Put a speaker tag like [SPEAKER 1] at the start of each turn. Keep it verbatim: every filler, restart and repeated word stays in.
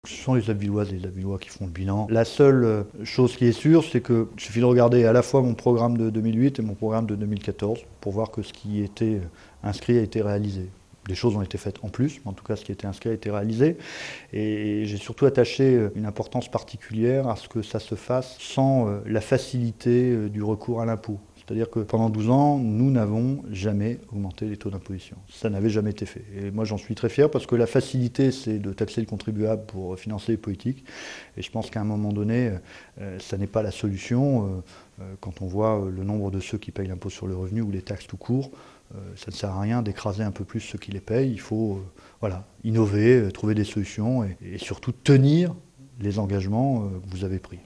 [SPEAKER 1] Ce sont les Abbvilloises et les Abbvillois qui font le bilan. La seule chose qui est sûre, c'est qu'il suffit de regarder à la fois mon programme de deux mille huit et mon programme de deux mille quatorze pour voir que ce qui était inscrit a été réalisé. Des choses ont été faites en plus, mais en tout cas ce qui était inscrit a été réalisé. Et j'ai surtout attaché une importance particulière à ce que ça se fasse sans la facilité du recours à l'impôt. C'est-à-dire que pendant douze ans, nous n'avons jamais augmenté les taux d'imposition. Ça n'avait jamais été fait. Et moi, j'en suis très fier parce que la facilité, c'est de taxer le contribuable pour financer les politiques. Et je pense qu'à un moment donné, euh, ça n'est pas la solution. Euh, quand on voit le nombre de ceux qui payent l'impôt sur le revenu ou les taxes tout court, euh, ça ne sert à rien d'écraser un peu plus ceux qui les payent. Il faut euh, voilà, innover, trouver des solutions et, et surtout tenir les engagements que vous avez pris.